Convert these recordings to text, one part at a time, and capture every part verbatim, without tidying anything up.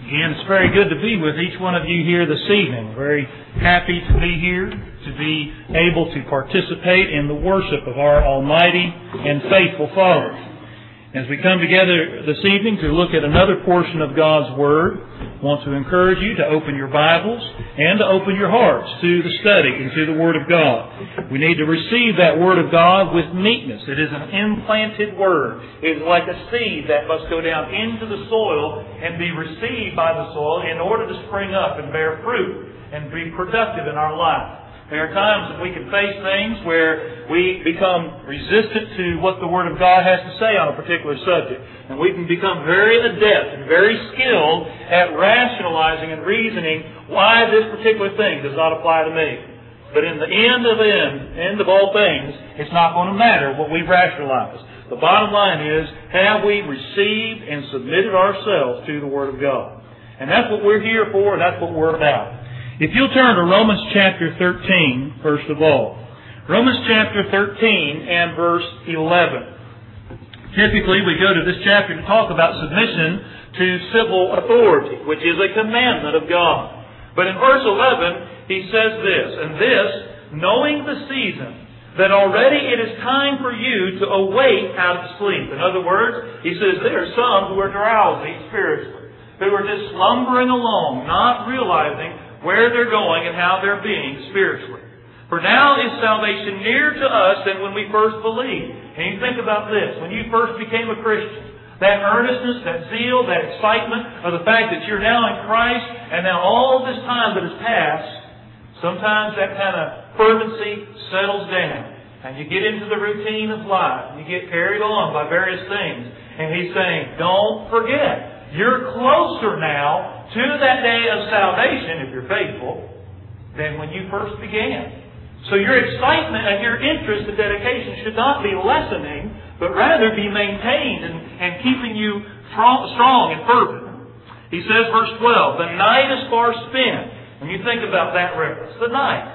Again, it's very good to be with each one of you here this evening. Very happy to be here, to be able to participate in the worship of our Almighty and faithful Father. As we come together this evening to look at another portion of God's Word, I want to encourage you to open your Bibles and to open your hearts to the study and to the Word of God. We need to receive that Word of God with meekness. It is an implanted Word. It is like a seed that must go down into the soil and be received by the soil in order to spring up and bear fruit and be productive in our life. There are times that we can face things where we become resistant to what the Word of God has to say on a particular subject. And we can become very adept and very skilled at rationalizing and reasoning why this particular thing does not apply to me. But in the end of end, end of all things, it's not going to matter what we rationalize. The bottom line is, have we received and submitted ourselves to the Word of God? And that's what we're here for, and that's what we're about. If you'll turn to Romans chapter thirteen, first of all. Romans chapter thirteen and verse eleven. Typically, we go to this chapter to talk about submission to civil authority, which is a commandment of God. But in verse eleven, he says this, and this, knowing the season, that already it is time for you to awake out of sleep. In other words, he says there are some who are drowsy spiritually, who are just slumbering along, not realizing where they're going and how they're being spiritually. For now is salvation nearer to us than when we first believed. And you think about this. When you first became a Christian, that earnestness, that zeal, that excitement of the fact that you're now in Christ, and now all this time that has passed, sometimes that kind of fervency settles down. And you get into the routine of life. And you get carried along by various things. And he's saying, don't forget, you're closer now to that day of salvation, if you're faithful, than when you first began. So your excitement and your interest and dedication should not be lessening, but rather be maintained and, and keeping you strong and fervent. He says, verse twelve, the night is far spent. When you think about that reference, the night.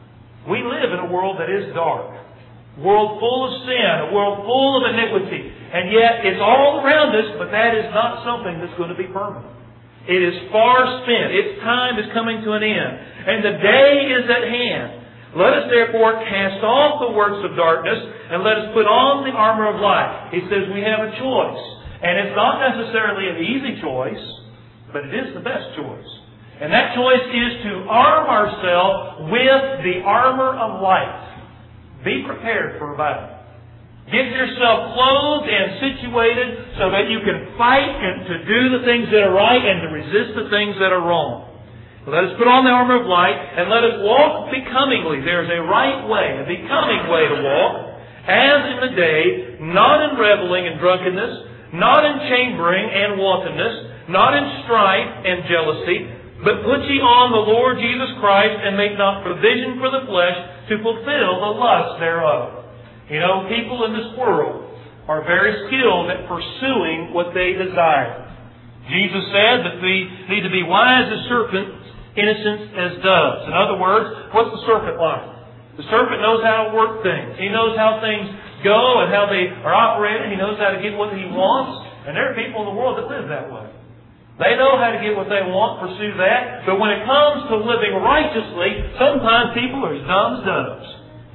We live in a world that is dark. A world full of sin, a world full of iniquity. And yet it's all around us, but that is not something that's going to be permanent. It is far spent. Its time is coming to an end. And the day is at hand. Let us therefore cast off the works of darkness and let us put on the armor of light. He says we have a choice. And it's not necessarily an easy choice, but it is the best choice. And that choice is to arm ourselves with the armor of light. Be prepared for a battle. Get yourself clothed and situated so that you can fight and to do the things that are right and to resist the things that are wrong. Let us put on the armor of light and let us walk becomingly. There is a right way, a becoming way to walk, as in the day, not in reveling and drunkenness, not in chambering and wantonness, not in strife and jealousy, but put ye on the Lord Jesus Christ and make not provision for the flesh to fulfill the lust thereof. You know, people in this world are very skilled at pursuing what they desire. Jesus said that we need to be wise as serpents, innocent as doves. In other words, what's the serpent like? The serpent knows how to work things. He knows how things go and how they are operated. He knows how to get what he wants. And there are people in the world that live that way. They know how to get what they want, pursue that. But when it comes to living righteously, sometimes people are as dumb as doves.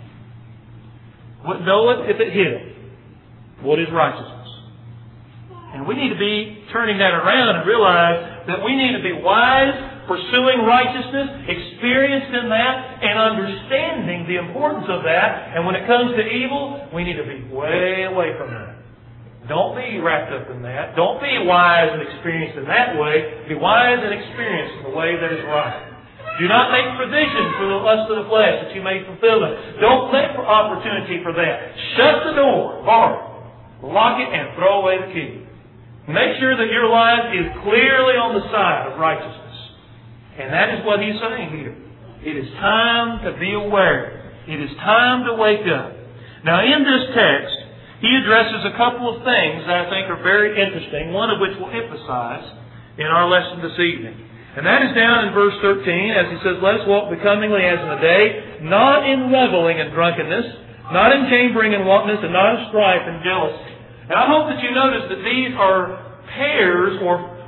What knoweth if it hit him? What is righteousness? And we need to be turning that around and realize that we need to be wise, pursuing righteousness, experienced in that, and understanding the importance of that. And when it comes to evil, we need to be way away from that. Don't be wrapped up in that. Don't be wise and experienced in that way. Be wise and experienced in the way that is right. Do not make provision for the lust of the flesh that you may fulfill them. Don't make for opportunity for that. Shut the door, bar it, lock it, and throw away the key. Make sure that your life is clearly on the side of righteousness. And that is what he's saying here. It is time to be aware. It is time to wake up. Now in this text, he addresses a couple of things that I think are very interesting, one of which we'll emphasize in our lesson this evening. And that is down in verse thirteen, as he says, let us walk becomingly as in the day, not in reveling and drunkenness, not in chambering and wantonness, and not in strife and jealousy. And I hope that you notice that these are pairs or,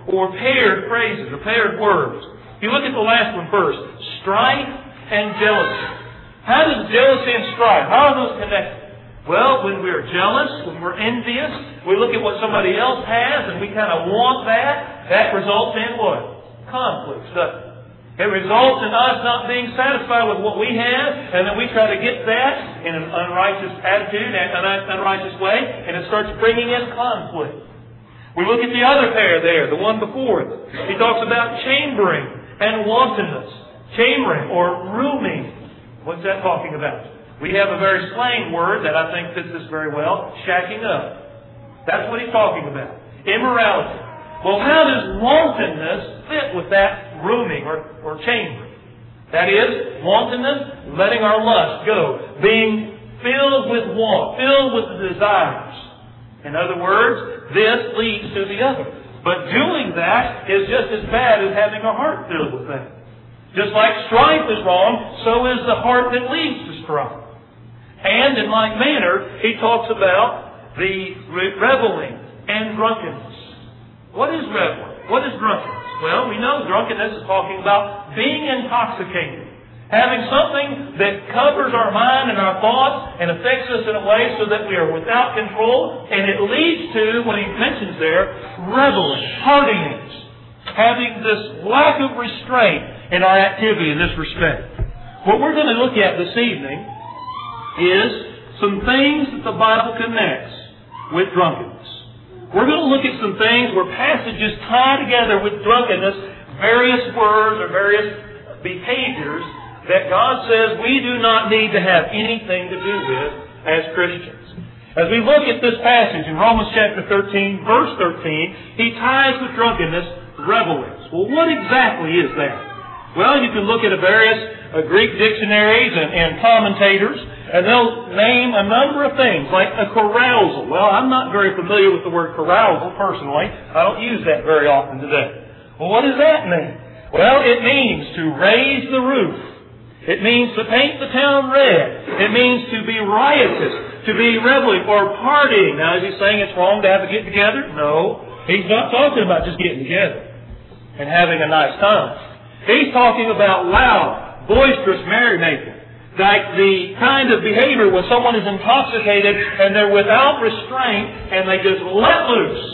or paired phrases, or paired words. If you look at the last one first, strife and jealousy. How does jealousy and strife, how are those connected? Well, when we're jealous, when we're envious, we look at what somebody else has and we kind of want that, that results in what? Conflicts, doesn't it? It results in us not being satisfied with what we have, and then we try to get that in an unrighteous attitude and an unrighteous way, and it starts bringing in conflict. We look at the other pair there, the one before it. He talks about chambering and wantonness. Chambering or rooming. What's that talking about? We have a very slang word that I think fits this very well, shacking up. That's what he's talking about. Immorality. Well, how does wantonness fit with that rooming or, or chambering? That is, wantonness, letting our lust go, being filled with want, filled with the desires. In other words, this leads to the other. But doing that is just as bad as having a heart filled with that. Just like strife is wrong, so is the heart that leads to strife. And in like manner, he talks about the reveling and drunkenness. What is reveling? What is drunkenness? Well, we know drunkenness is talking about being intoxicated. Having something that covers our mind and our thoughts and affects us in a way so that we are without control. And it leads to, what he mentions there, reveling, hardiness. Having this lack of restraint in our activity in this respect. What we're going to look at this evening is some things that the Bible connects with drunkenness. We're going to look at some things where passages tie together with drunkenness various words or various behaviors that God says we do not need to have anything to do with as Christians. As we look at this passage in Romans chapter thirteen, verse thirteen, he ties with drunkenness revelings. Well, what exactly is that? Well, you can look at a various uh, Greek dictionaries and, and commentators, and they'll name a number of things, like a carousal. Well, I'm not very familiar with the word carousal personally. I don't use that very often today. Well, what does that mean? Well, it means to raise the roof. It means to paint the town red. It means to be riotous, to be reveling or partying. Now, is he saying it's wrong to have a get-together? No. He's not talking about just getting together and having a nice time. He's talking about loud, boisterous merrymaking. Like the kind of behavior when someone is intoxicated and they're without restraint and they just let loose.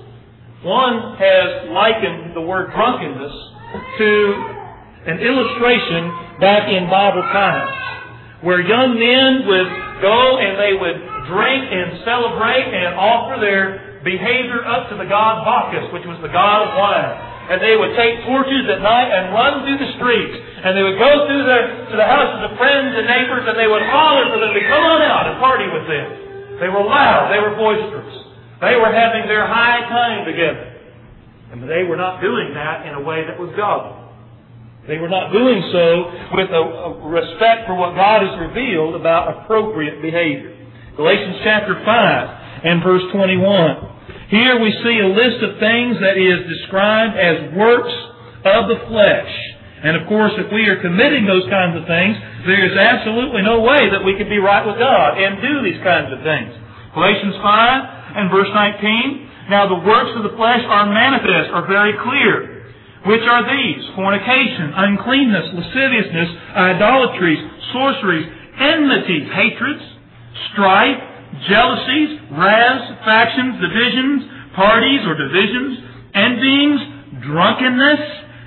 One has likened the word drunkenness to an illustration back in Bible times where young men would go and they would drink and celebrate and offer their behavior up to the god Bacchus, which was the god of wine. And they would take torches at night and run through the streets. And they would go through the, to the houses of friends and neighbors and they would holler for them to come on out and party with them. They were loud. They were boisterous. They were having their high time together. And they were not doing that in a way that was godly. They were not doing so with a, a respect for what God has revealed about appropriate behavior. Galatians chapter five and verse twenty-one. Here we see a list of things that is described as works of the flesh. And of course, if we are committing those kinds of things, there is absolutely no way that we can be right with God and do these kinds of things. Galatians five and verse nineteen. Now the works of the flesh are manifest, are very clear. Which are these? Fornication, uncleanness, lasciviousness, idolatries, sorceries, enmities, hatreds, strife, jealousies, wraths, factions, divisions, parties or divisions, envyings, drunkenness,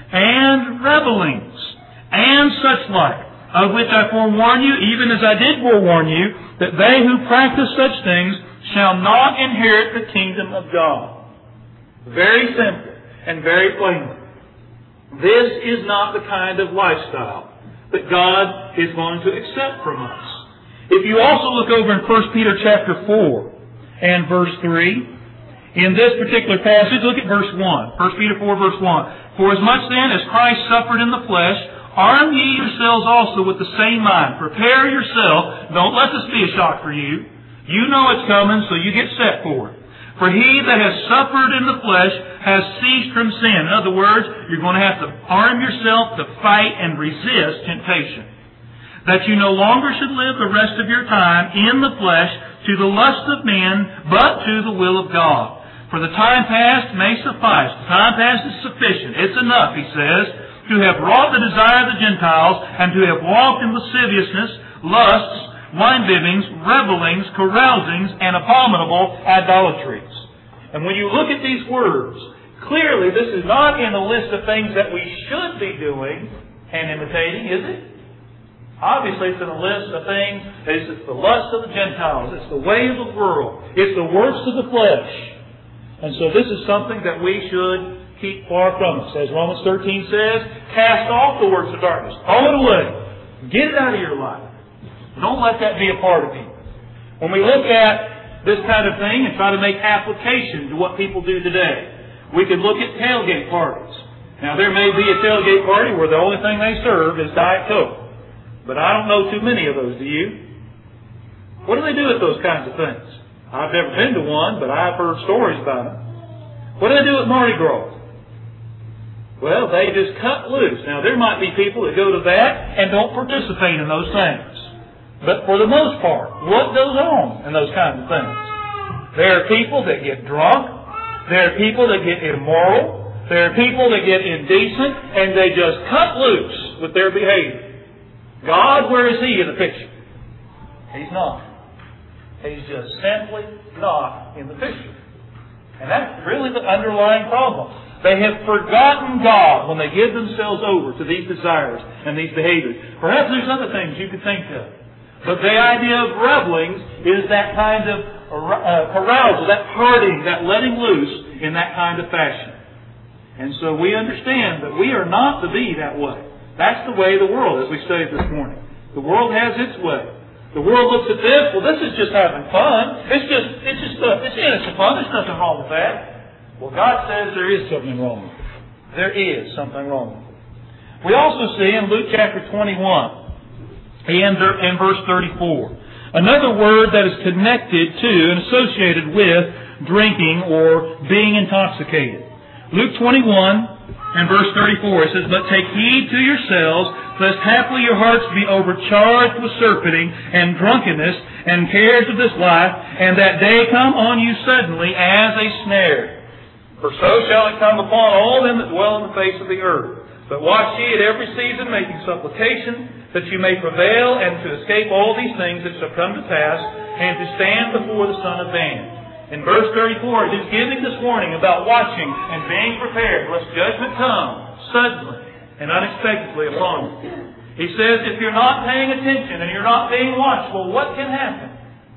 and revelings, and such like, of which I forewarn you, even as I did forewarn you, that they who practice such things shall not inherit the kingdom of God. Very simple and very plain. This is not the kind of lifestyle that God is going to accept from us. If you also look over in First Peter chapter four and verse three, in this particular passage, look at verse one. First Peter four verse one. For as much then as Christ suffered in the flesh, arm ye yourselves also with the same mind. Prepare yourself. Don't let this be a shock for you. You know it's coming, so you get set for it. For he that has suffered in the flesh has ceased from sin. In other words, you're going to have to arm yourself to fight and resist temptation. That you no longer should live the rest of your time in the flesh to the lust of men, but to the will of God. For the time past may suffice. The time past is sufficient. It's enough, he says, to have wrought the desire of the Gentiles, and to have walked in lasciviousness, lusts, wine-bibbings, revellings, carousings, and abominable idolatries. And when you look at these words, clearly this is not in a list of things that we should be doing and imitating, is it? Obviously it's in a list of things. It's the lust of the Gentiles. It's the way of the world. It's the works of the flesh. And so this is something that we should keep far from us. As Romans thirteen says, cast off the works of darkness. Throw it away. Get it out of your life. Don't let that be a part of you. When we look at this kind of thing and try to make application to what people do today, we could look at tailgate parties. Now there may be a tailgate party where the only thing they serve is Diet Coke. But I don't know too many of those, do you? What do they do with those kinds of things? I've never been to one, but I've heard stories about them. What do they do with Mardi Gras? Well, they just cut loose. Now, there might be people that go to that and don't participate in those things. But for the most part, what goes on in those kinds of things? There are people that get drunk. There are people that get immoral. There are people that get indecent, and they just cut loose with their behavior. God, where is He in the picture? He's not. He's just simply not in the picture. And that's really the underlying problem. They have forgotten God when they give themselves over to these desires and these behaviors. Perhaps there's other things you could think of. But the idea of revelings is that kind of uh, carousal, that partying, that letting loose in that kind of fashion. And so we understand that we are not to be that way. That's the way of the world, as we studied this morning. The world has its way. The world looks at this, well, this is just having fun. It's just, it's just, uh, it's innocent fun. There's nothing wrong with that. Well, God says there is something wrong with it. There is something wrong with it. We also see in Luke chapter twenty-one, and in verse thirty-four, another word that is connected to and associated with drinking or being intoxicated. Luke twenty-one and verse thirty-four, it says, "But take heed to yourselves, lest haply your hearts be overcharged with surfeiting and drunkenness and cares of this life, and that day come on you suddenly as a snare. For so shall it come upon all them that dwell on the face of the earth. But watch ye at every season, making supplication, that you may prevail, and to escape all these things that shall come to pass, and to stand before the Son of Man." In verse thirty-four, it is giving this warning about watching and being prepared, lest judgment come suddenly and unexpectedly upon you. He says, if you're not paying attention and you're not being watchful, what can happen?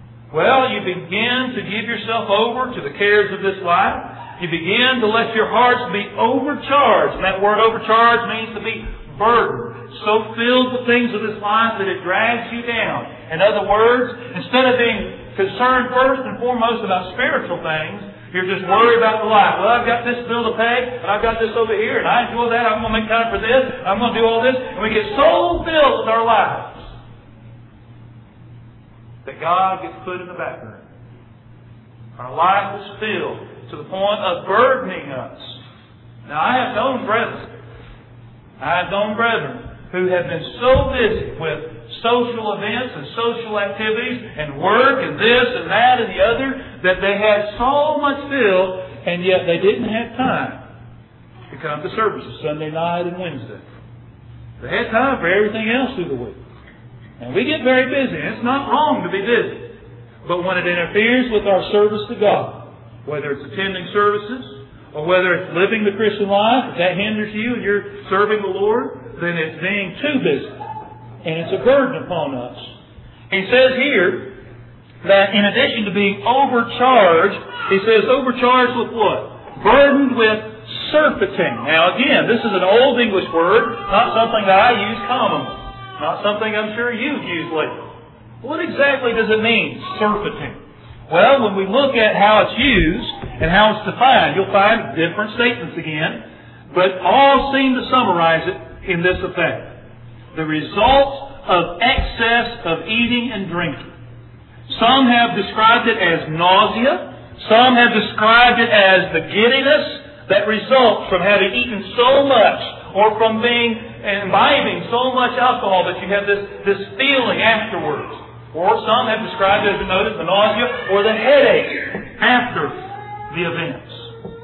Well, you begin to give yourself over to the cares of this life. You begin to let your hearts be overcharged. And that word overcharged means to be burdened, so filled with things of this life that it drags you down. In other words, instead of being concerned first and foremost about spiritual things, you're just worried about the life. Well, I've got this bill to pay, and I've got this over here, and I enjoy that. I'm going to make time for this. I'm going to do all this. And we get so filled with our lives that God gets put in the background. Our life is filled to the point of burdening us. Now, I have known brethren, I have known brethren who have been so busy with social events and social activities and work and this and that and the other that they had so much filled, and yet they didn't have time to come to services Sunday night and Wednesday. They had time for everything else through the week. And we get very busy, and it's not wrong to be busy. But when it interferes with our service to God, whether it's attending services or whether it's living the Christian life, if that hinders you and you're serving the Lord, then it's being too busy. And it's a burden upon us. He says here that in addition to being overcharged, he says overcharged with what? Burdened with surfeiting. Now again, this is an old English word, not something that I use commonly. Not something I'm sure you've used lately. What exactly does it mean, surfeiting? Well, when we look at how it's used and how it's defined, you'll find different statements again, but all seem to summarize it in this effect. The result of excess of eating and drinking. Some have described it as nausea. Some have described it as the giddiness that results from having eaten so much or from being imbibing so much alcohol that you have this, this feeling afterwards. Or some have described it, as you notice, the nausea or the headache after the events.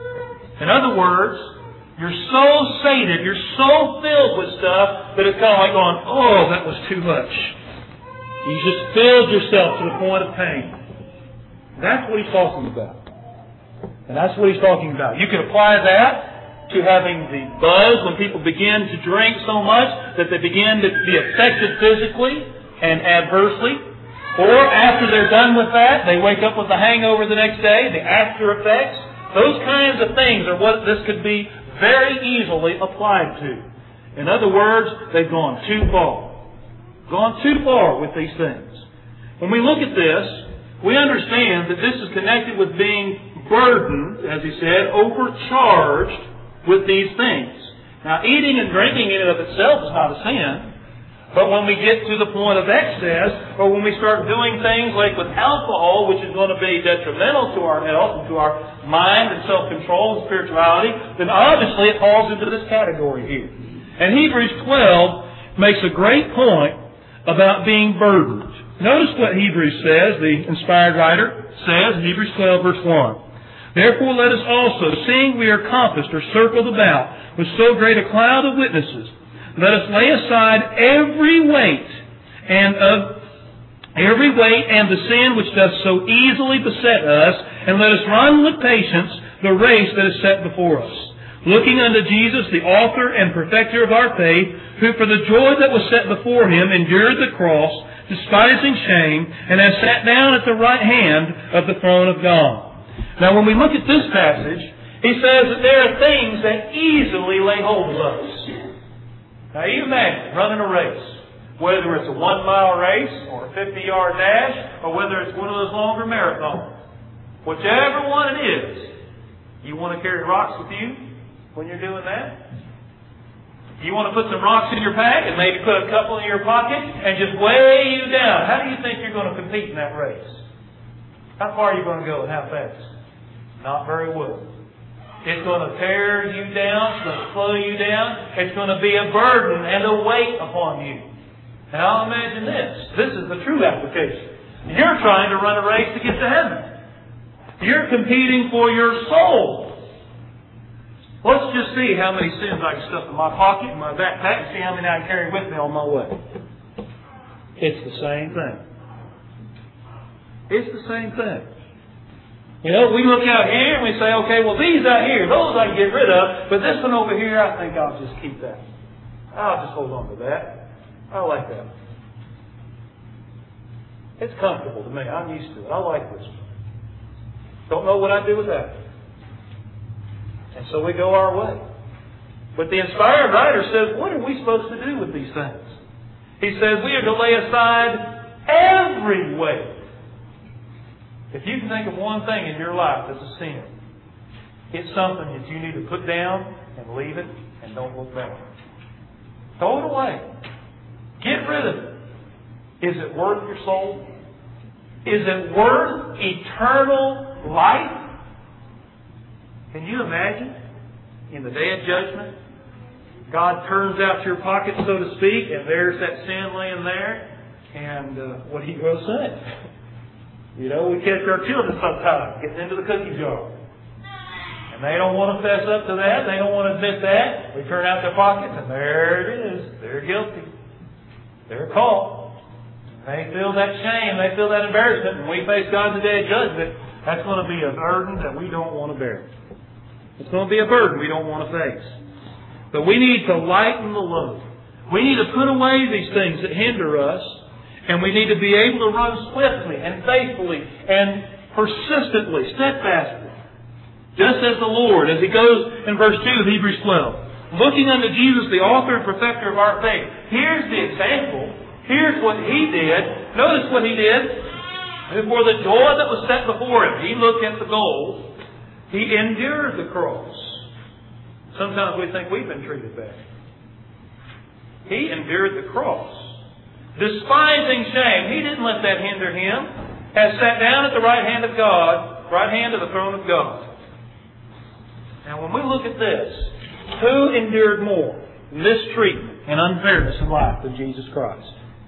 In other words, you're so sated, you're so filled with stuff that it's kind of like going, oh, that was too much. You just filled yourself to the point of pain. That's what he's talking about. And that's what he's talking about. You can apply that to having the buzz when people begin to drink so much that they begin to be affected physically and adversely. Or after they're done with that, they wake up with a hangover the next day, the after effects. Those kinds of things are what this could be very easily applied to. In other words, they've gone too far. Gone too far with these things. When we look at this, we understand that this is connected with being burdened, as he said, overcharged with these things. Now, eating and drinking in and of itself is not a sin. But when we get to the point of excess, or when we start doing things like with alcohol, which is going to be detrimental to our health and to our mind and self-control and spirituality, then obviously it falls into this category here. And Hebrews twelve makes a great point about being burdened. Notice what Hebrews says, the inspired writer says in Hebrews twelve, verse one. Therefore let us also, seeing we are compassed or circled about with so great a cloud of witnesses, let us lay aside every weight and of every weight and the sin which doth so easily beset us, and let us run with patience the race that is set before us, looking unto Jesus, the author and perfecter of our faith, who for the joy that was set before him endured the cross, despising shame, and has sat down at the right hand of the throne of God. Now, when we look at this passage, he says that there are things that easily lay hold of us. Now, you imagine running a race, whether it's a one-mile race or a fifty-yard dash, or whether it's one of those longer marathons. Whichever one it is, you want to carry rocks with you when you're doing that? You want to put some rocks in your pack and maybe put a couple in your pocket and just weigh you down. How do you think you're going to compete in that race? How far are you going to go and how fast? Not very well. It's going to tear you down. It's going to slow you down. It's going to be a burden and a weight upon you. Now imagine this. This is the true application. You're trying to run a race to get to heaven. You're competing for your soul. Let's just see how many sins I can stuff in my pocket, in my backpack, and see how many I can carry with me on my way. It's the same thing. It's the same thing. You know, we look out here and we say, okay, well, these out here, those I can get rid of, but this one over here, I think I'll just keep that. I'll just hold on to that. I like that. It's comfortable to me. I'm used to it. I like this one. Don't know what I'd do without it. And so we go our way. But the inspired writer says, what are we supposed to do with these things? He says we are to lay aside every weight. If you can think of one thing in your life that's a sin, it's something that you need to put down and leave it and don't look back. Throw it away. Get rid of it. Is it worth your soul? Is it worth eternal life? Can you imagine? In the day of judgment, God turns out your pocket, so to speak, and there's that sin laying there. And uh, what are you going to say? You know, we catch our children sometimes getting into the cookie jar. And they don't want to fess up to that. They don't want to admit that. We turn out their pockets and there it is. They're guilty. They're caught. They feel that shame. They feel that embarrassment. And we face God in the day of judgment. That's going to be a burden that we don't want to bear. It's going to be a burden we don't want to face. But we need to lighten the load. We need to put away these things that hinder us. And we need to be able to run swiftly and faithfully and persistently, steadfastly. Just as the Lord, as He goes in verse two of Hebrews twelve, looking unto Jesus, the author and perfecter of our faith. Here's the example. Here's what He did. Notice what He did. For the joy that was set before Him, He looked at the goal. He endured the cross. Sometimes we think we've been treated bad. He endured the cross. Despising shame. He didn't let that hinder Him. Has sat down at the right hand of God, right hand of the throne of God. Now when we look at this, who endured more mistreatment and unfairness in life than Jesus Christ?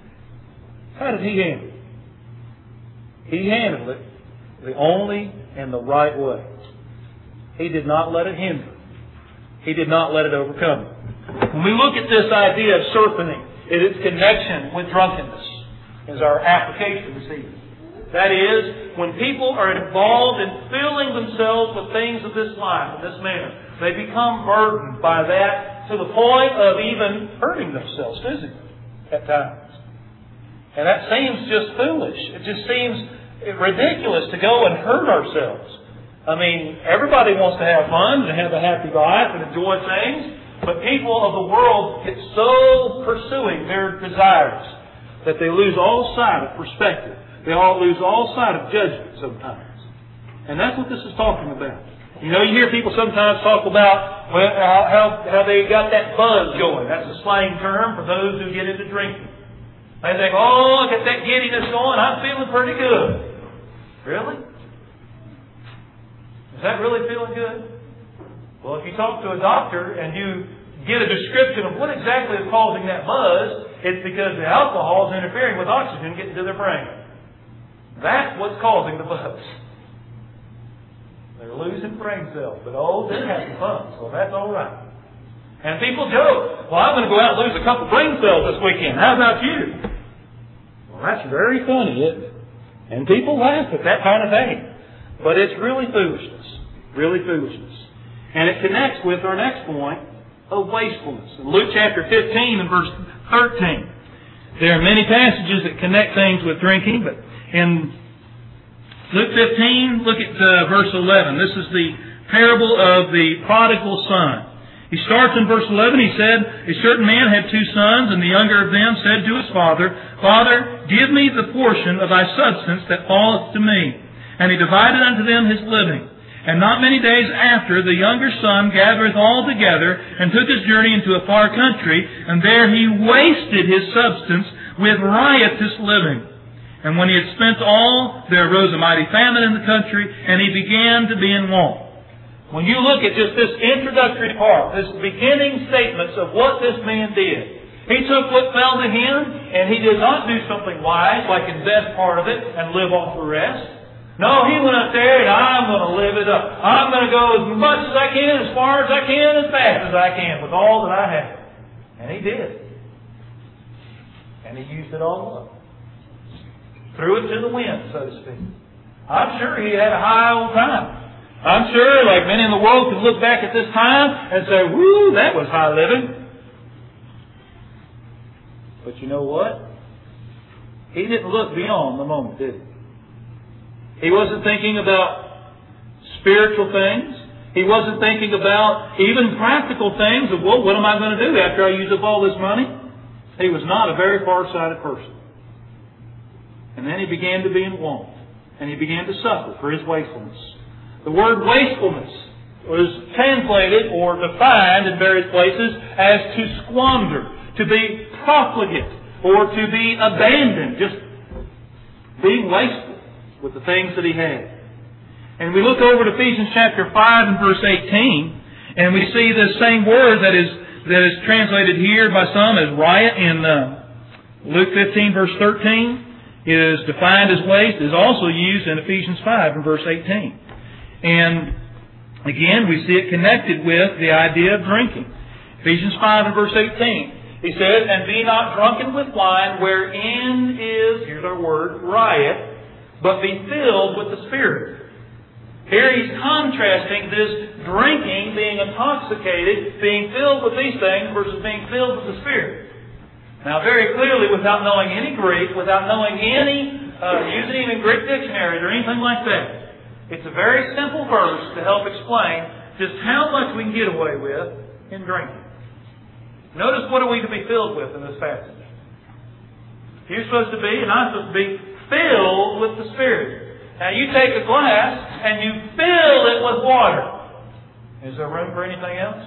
How did He handle it? He handled it the only and the right way. He did not let it hinder. He did not let it overcome. When we look at this idea of surfeiting, and its connection with drunkenness is our application this evening. That is, when people are involved in filling themselves with things of this life, in this manner, they become burdened by that to the point of even hurting themselves physically at times. And that seems just foolish. It just seems ridiculous to go and hurt ourselves. I mean, everybody wants to have fun and have a happy life and enjoy things, but people of the world get so pursuing their desires that they lose all sight of perspective. They all lose all sight of judgment sometimes. And that's what this is talking about. You know, you hear people sometimes talk about well, how, how they got that buzz going. That's a slang term for those who get into drinking. They think, oh, I got that giddiness going. I'm feeling pretty good. Really? Is that really feeling good? Well, if you talk to a doctor and you get a description of what exactly is causing that buzz, it's because the alcohol is interfering with oxygen getting to their brain. That's what's causing the buzz. They're losing brain cells, but oh, they're having fun, so that's all right. And people joke, well, I'm going to go out and lose a couple brain cells this weekend. How about you? Well, that's very funny, isn't it? And people laugh at that kind of thing. But it's really foolishness. Really foolishness. And it connects with our next point of wastefulness. In Luke chapter fifteen and verse thirteen, there are many passages that connect things with drinking, but in Luke fifteen, look at uh, verse eleven. This is the parable of the prodigal son. He starts in verse eleven. He said, a certain man had two sons, and the younger of them said to his father, Father, give me the portion of thy substance that falleth to me. And he divided unto them his living. And not many days after, the younger son gathereth all together, and took his journey into a far country, and there he wasted his substance with riotous living. And when he had spent all, there arose a mighty famine in the country, and he began to be in want. When you look at just this introductory part, this beginning statements of what this man did, he took what fell to him, and he did not do something wise, like invest part of it and live off the rest. No, he went up there and I'm going to live it up. I'm going to go as much as I can, as far as I can, as fast as I can, with all that I have. And he did. And he used it all up. Threw it to the wind, so to speak. I'm sure he had a high old time. I'm sure, like many in the world, could look back at this time and say, woo, that was high living. But you know what? He didn't look beyond the moment, did he? He wasn't thinking about spiritual things. He wasn't thinking about even practical things of, well, what am I going to do after I use up all this money? He was not a very far-sighted person. And then he began to be in want. And he began to suffer for his wastefulness. The word wastefulness was translated or defined in various places as to squander, to be profligate, or to be abandoned, just being wasteful with the things that he had. And we look over to Ephesians chapter five and verse eighteen, and we see the same word that is that is translated here by some as riot in uh, Luke fifteen verse thirteen is defined as waste, is also used in Ephesians five and verse eighteen. And again, we see it connected with the idea of drinking. Ephesians five and verse eighteen. He says, and be not drunken with wine, wherein is, here's our word, riot, but be filled with the Spirit. Here he's contrasting this drinking, being intoxicated, being filled with these things versus being filled with the Spirit. Now very clearly, without knowing any Greek, without knowing any, uh, using even Greek dictionaries or anything like that, it's a very simple verse to help explain just how much we can get away with in drinking. Notice what are we to be filled with in this passage. You're supposed to be, and I'm supposed to be, filled with the Spirit. Now you take a glass and you fill it with water. Is there room for anything else?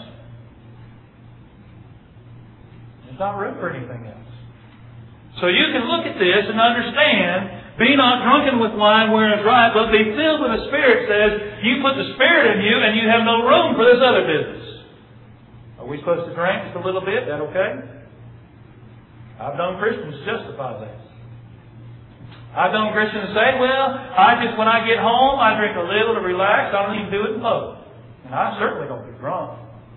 There's not room for anything else. So you can look at this and understand, be not drunken with wine wherein is riot, but be filled with the Spirit says, you put the Spirit in you and you have no room for this other business. Are we supposed to drink just a little bit? Is that okay? I've known Christians justify that. I've known Christians say, well, I just, when I get home, I drink a little to relax. I don't even do it in public. And I certainly don't get drunk.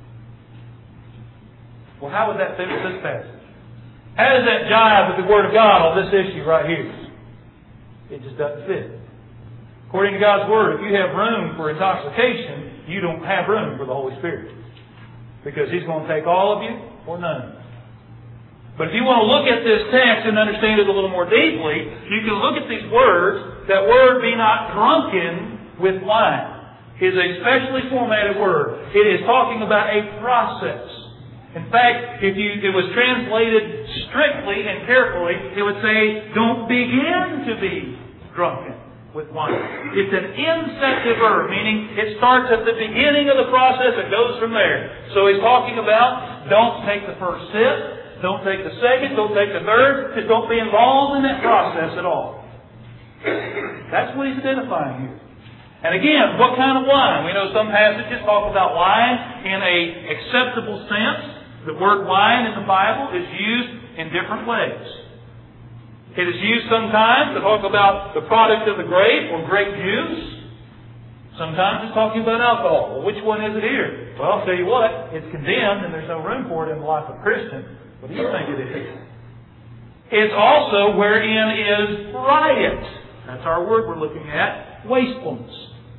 Well, how would that fit with this passage? How does that jive with the Word of God on this issue right here? It just doesn't fit. According to God's Word, if you have room for intoxication, you don't have room for the Holy Spirit. Because He's going to take all of you or none of you. But if you want to look at this text and understand it a little more deeply, you can look at these words. That word, be not drunken with wine, is a specially formatted word. It is talking about a process. In fact, if you, it was translated strictly and carefully, it would say, don't begin to be drunken with wine. It's an incentive verb, meaning it starts at the beginning of the process and goes from there. So he's talking about, don't take the first sip. Don't take the second, don't take the third. Just don't be involved in that process at all. That's what he's identifying here. And again, what kind of wine? We know some passages talk about wine in a acceptable sense. The word wine in the Bible is used in different ways. It is used sometimes to talk about the product of the grape or grape juice. Sometimes it's talking about alcohol. Well, which one is it here? Well, I'll tell you what, it's condemned and there's no room for it in the life of a Christian. What do you think it is? It's also wherein is riot. That's our word we're looking at. Wastefulness.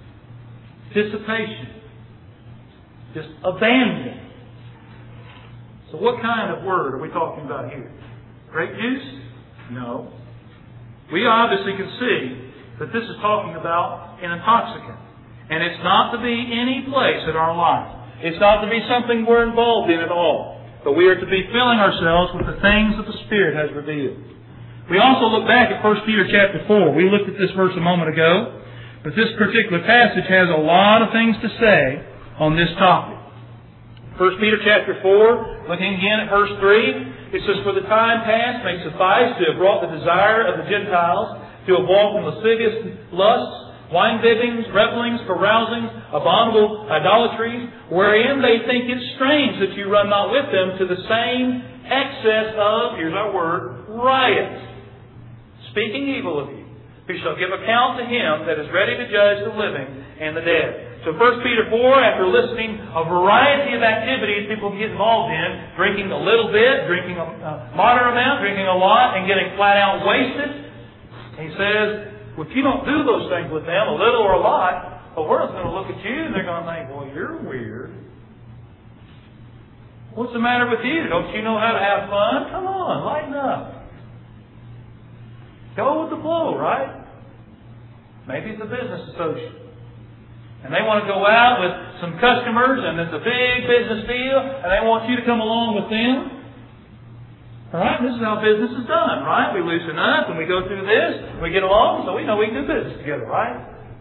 Dissipation. Just abandon. So what kind of word are we talking about here? Grape juice? No. We obviously can see that this is talking about an intoxicant. And it's not to be any place in our life. It's not to be something we're involved in at all. But we are to be filling ourselves with the things that the Spirit has revealed. We also look back at First Peter chapter four. We looked at this verse a moment ago. But this particular passage has a lot of things to say on this topic. First Peter chapter four, looking again at verse three, it says, for the time past may suffice to have brought the desire of the Gentiles to have walked in lascivious lusts, wine-bibbings, revellings, carousings, abominable idolatries, wherein they think it strange that you run not with them to the same excess of, here's our word, riot. Speaking evil of you, who shall give account to Him that is ready to judge the living and the dead. So First Peter four, after listing a variety of activities people can get involved in, drinking a little bit, drinking a moderate amount, drinking a lot, and getting flat out wasted, he says, well, if you don't do those things with them, a little or a lot, the world's going to look at you and they're going to think, well, you're weird. What's the matter with you? Don't you know how to have fun? Come on, lighten up. Go with the flow, right? Maybe it's a business associate. And they want to go out with some customers and it's a big business deal and they want you to come along with them. All right, this is how business is done, right? We loosen up and we go through this, and we get along, so we know we can do business together, right?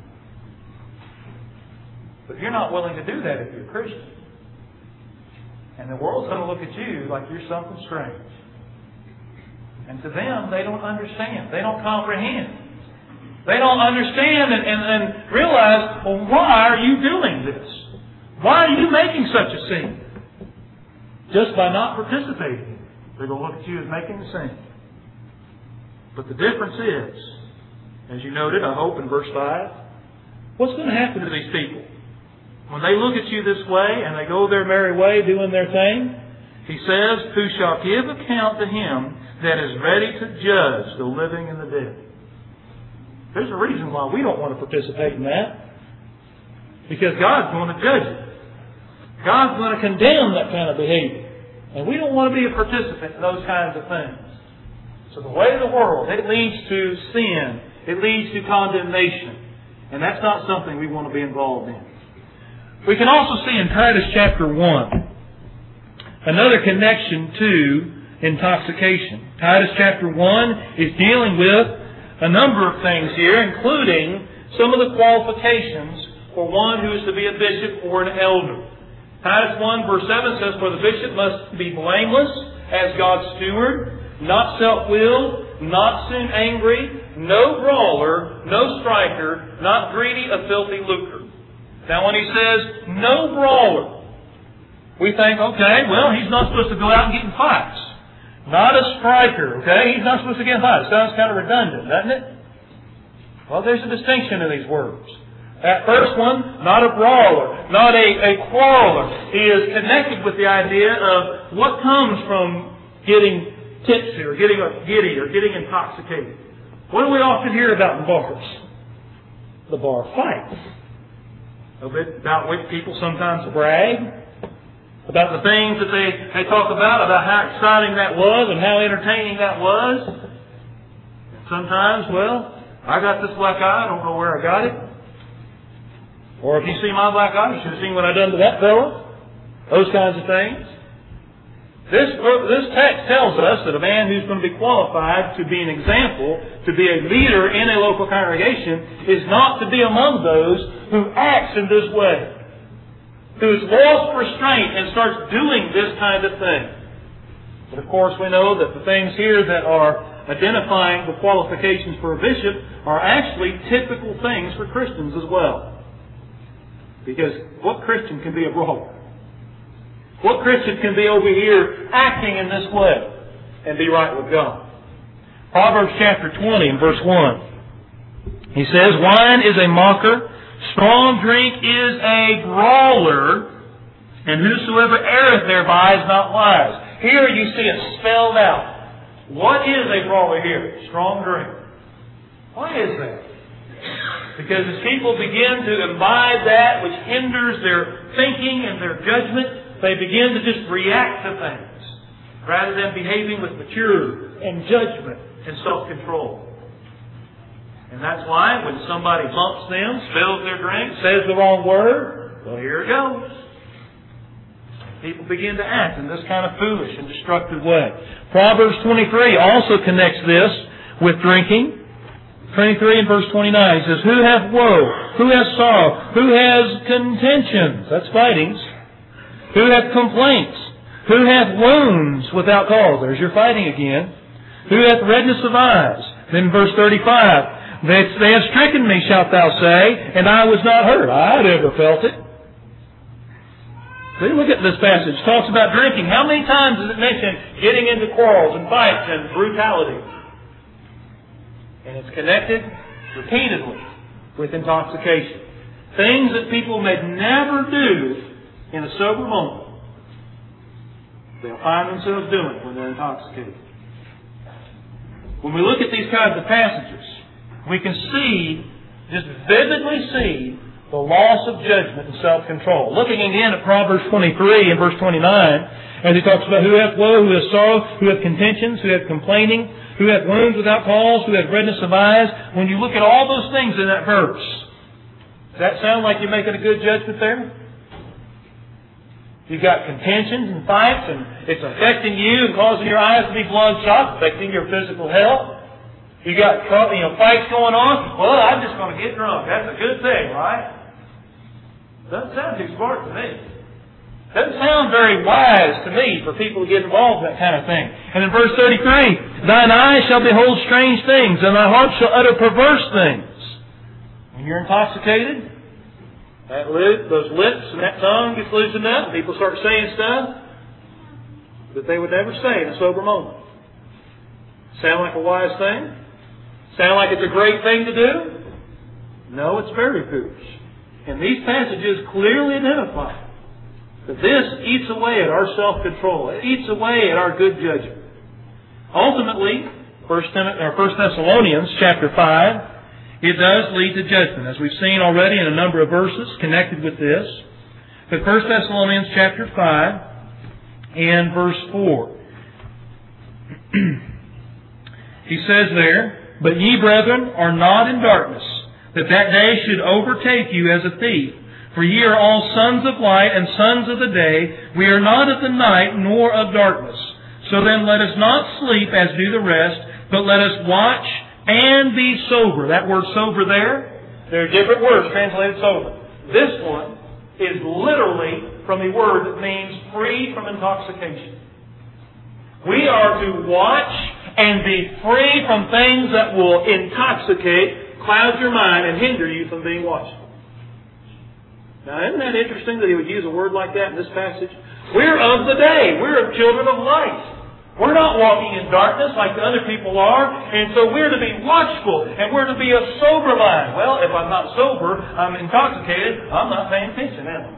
But you're not willing to do that if you're a Christian. And the world's going to look at you like you're something strange. And to them, they don't understand. They don't comprehend. They don't understand and, and, and realize, well, why are you doing this? Why are you making such a scene? Just by not participating. They're going to look at you as making the same. But the difference is, as you noted, I hope in verse five, what's going to happen to these people? When they look at you this way and they go their merry way doing their thing, he says, who shall give account to Him that is ready to judge the living and the dead. There's a reason why we don't want to participate in that. Because God's going to judge it. God's going to condemn that kind of behavior. And we don't want to be a participant in those kinds of things. So the way of the world, it leads to sin. It leads to condemnation. And that's not something we want to be involved in. We can also see in Titus chapter one another connection to intoxication. Titus chapter one is dealing with a number of things here, including some of the qualifications for one who is to be a bishop or an elder. Titus one verse seven says, for the bishop must be blameless as God's steward, not self-willed, not soon angry, no brawler, no striker, not greedy of filthy lucre. Now when he says, no brawler, we think, okay, well, he's not supposed to go out and get in fights. Not a striker, okay? He's not supposed to get in fights. Sounds kind of redundant, doesn't it? Well, there's a distinction in these words. That first one, not a brawler, not a, a quarreler, is connected with the idea of what comes from getting tipsy or getting giddy or getting intoxicated. What do we often hear about in bars? The bar fights. A bit about which people sometimes brag. About the things that they, they talk about, about how exciting that was and how entertaining that was. And sometimes, well, I got this black eye, I don't know where I got it. Or if you see my black eye, you should have seen what I done to that fellow. Those kinds of things. This, this text tells us that a man who's going to be qualified to be an example, to be a leader in a local congregation, is not to be among those who acts in this way, who's lost restraint and starts doing this kind of thing. But of course we know that the things here that are identifying the qualifications for a bishop are actually typical things for Christians as well. Because what Christian can be a brawler? What Christian can be over here acting in this way and be right with God? Proverbs chapter twenty and verse one. He says, wine is a mocker, strong drink is a brawler, and whosoever erreth thereby is not wise. Here you see it spelled out. What is a brawler here? Strong drink. Why is that? Because as people begin to imbibe that which hinders their thinking and their judgment, they begin to just react to things rather than behaving with maturity and judgment and self-control. And that's why when somebody bumps them, spills their drink, says the wrong word, well, here it goes. People begin to act in this kind of foolish and destructive way. Proverbs twenty-three also connects this with drinking. twenty-three and verse twenty-nine, he says, who hath woe? Who hath sorrow? Who has contentions? That's fightings. Who hath complaints? Who hath wounds without cause? There's your fighting again. Who hath redness of eyes? Then verse thirty-five, they, they have stricken me, shalt thou say, and I was not hurt. I never felt it. See, look at this passage. It talks about drinking. How many times does it mention getting into quarrels and fights and brutality? And it's connected repeatedly with intoxication. Things that people may never do in a sober moment, they'll find themselves doing when they're intoxicated. When we look at these kinds of passages, we can see, just vividly see, the loss of judgment and self-control. Looking again at Proverbs twenty-three and verse twenty-nine, as he talks about who hath woe, who hath sorrow, who hath contentions, who hath complaining, who hath wounds without cause, who hath redness of eyes. When you look at all those things in that verse, does that sound like you're making a good judgment there? You've got contentions and fights, and it's affecting you and causing your eyes to be bloodshot, affecting your physical health. You got you know fights going on. Well, I'm just going to get drunk. That's a good thing, right? Doesn't sound too smart to me. Doesn't sound very wise to me for people to get involved in that kind of thing. And in verse thirty-three, thine eyes shall behold strange things, and thy heart shall utter perverse things. When you're intoxicated, that lip, those lips and that tongue gets loosened up, and people start saying stuff that they would never say in a sober moment. Sound like a wise thing? Sound like it's a great thing to do? No, it's very foolish. And these passages clearly identify that this eats away at our self-control. It eats away at our good judgment. Ultimately, First Thessalonians chapter five, it does lead to judgment, as we've seen already in a number of verses connected with this. But First Thessalonians chapter five and verse four. He says there, but ye, brethren, are not in darkness, that that day should overtake you as a thief. For ye are all sons of light and sons of the day. We are not of the night, nor of darkness. So then let us not sleep as do the rest, but let us watch and be sober. That word sober there, there are different words translated sober. This one is literally from a word that means free from intoxication. We are to watch and be free from things that will intoxicate, cloud your mind, and hinder you from being watchful. Now, isn't that interesting that he would use a word like that in this passage? We're of the day. We're children of light. We're not walking in darkness like the other people are, and so we're to be watchful, and we're to be of sober mind. Well, if I'm not sober, I'm intoxicated, I'm not paying attention, am I?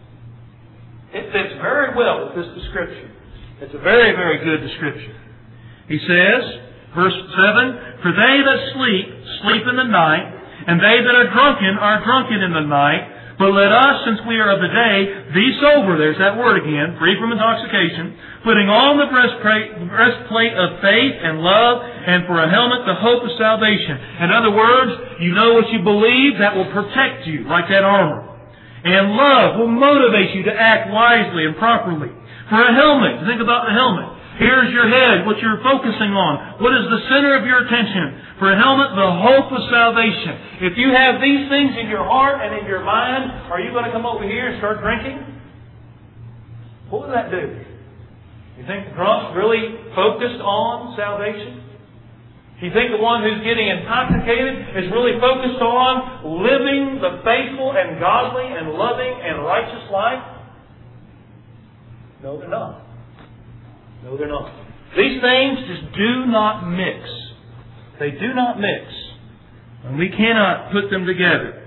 It fits very well with this description. It's a very, very good description. He says, verse seven, "For they that sleep, sleep in the night, and they that are drunken are drunken in the night. But let us, since we are of the day, be sober," there's that word again, free from intoxication, "putting on the breastplate, breastplate of faith and love, and for a helmet the hope of salvation." In other words, you know what you believe, that will protect you, like that armor. And love will motivate you to act wisely and properly. For a helmet, think about the helmet. Here's your head, what you're focusing on. What is the center of your attention? For a helmet, the hope of salvation. If you have these things in your heart and in your mind, are you going to come over here and start drinking? What would that do? You think the drunk's really focused on salvation? You think the one who's getting intoxicated is really focused on living the faithful and godly and loving and righteous life? No, they're not. No, they're not. These things just do not mix. They do not mix. And we cannot put them together.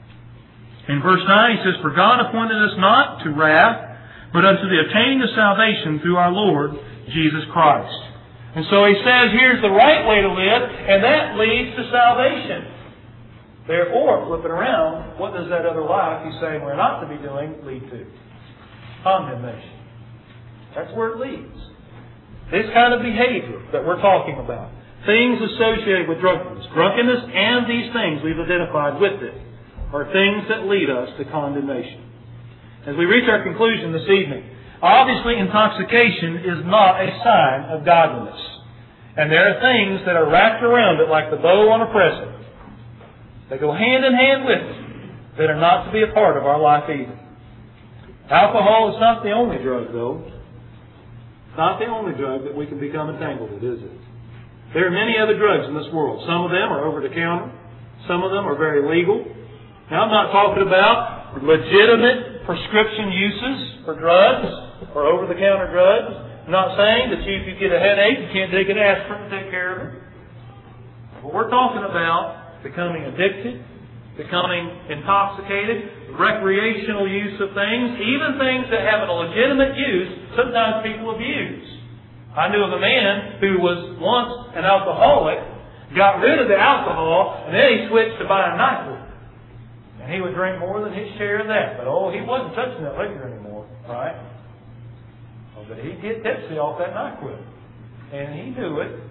In verse nine, he says, "For God appointed us not to wrath, but unto the obtaining of salvation through our Lord Jesus Christ." And so he says, here's the right way to live, and that leads to salvation. Therefore, flip it around, what does that other life he's saying we're not to be doing lead to? Condemnation. That's where it leads. This kind of behavior that we're talking about, things associated with drunkenness, drunkenness and these things we've identified with it, are things that lead us to condemnation. As we reach our conclusion this evening, obviously intoxication is not a sign of godliness. And there are things that are wrapped around it like the bow on a present. They go hand in hand with it, that are not to be a part of our life either. Alcohol is not the only drug, though. It's not the only drug that we can become entangled with, is it? There are many other drugs in this world. Some of them are over the counter. Some of them are very legal. Now, I'm not talking about legitimate prescription uses for drugs or over the counter drugs. I'm not saying that you, if you get a headache, you can't take an aspirin and take care of it. But we're talking about becoming addicted, becoming intoxicated, recreational use of things, even things that have a legitimate use, sometimes people abuse. I knew of a man who was once an alcoholic, got rid of the alcohol, and then he switched to buying NyQuil. And he would drink more than his share of that. But oh, he wasn't touching that liquor anymore, right? Oh, but he'd get tipsy off that NyQuil. And he knew it.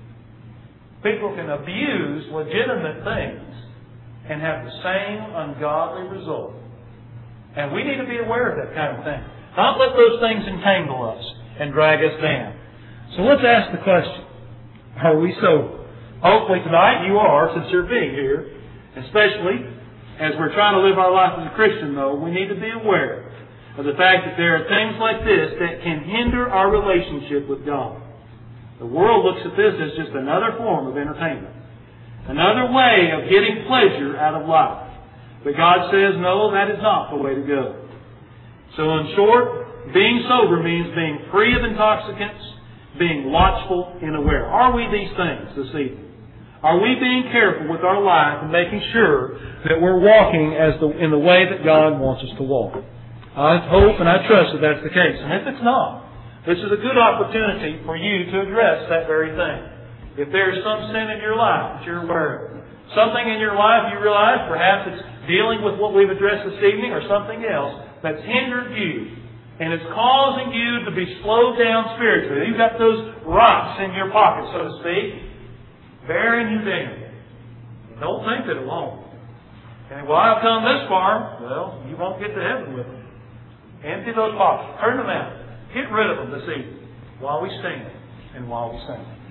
People can abuse legitimate things and have the same ungodly result. And we need to be aware of that kind of thing. Not let those things entangle us and drag us down. So let's ask the question, are we sober? Hopefully tonight you are, since you're being here. Especially as we're trying to live our life as a Christian, though, we need to be aware of the fact that there are things like this that can hinder our relationship with God. The world looks at this as just another form of entertainment. Another way of getting pleasure out of life. But God says, no, that is not the way to go. So in short, being sober means being free of intoxicants, being watchful and aware. Are we these things this evening? Are we being careful with our life and making sure that we're walking as the, in the way that God wants us to walk? I hope and I trust that that's the case. And if it's not, this is a good opportunity for you to address that very thing. If there is some sin in your life that you're aware of, something in your life you realize perhaps it's dealing with what we've addressed this evening or something else that's hindered you and it's causing you to be slowed down spiritually. You've got those rocks in your pocket, so to speak, bearing you down. Don't think it alone. Okay, well, I've come this far. Well, you won't get to heaven with them. Empty those pockets. Turn them out. Get rid of them this evening while we stand and while we sing.